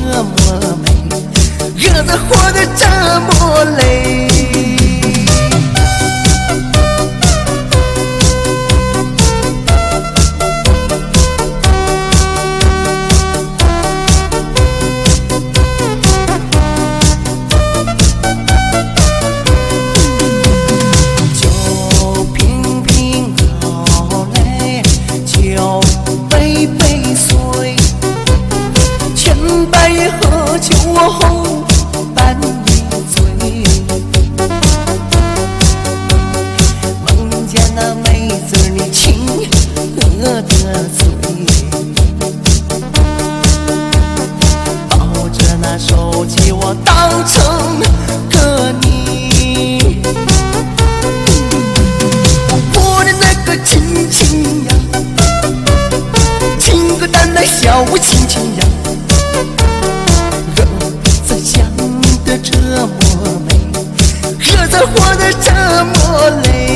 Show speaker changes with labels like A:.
A: 么美，日子活得这么累。后伴你醉，梦见那妹子你亲喝的醉，抱着那手机我当成个你，我的那个亲亲呀，亲个蛋蛋小亲亲呀，这么美，日子活得这么累。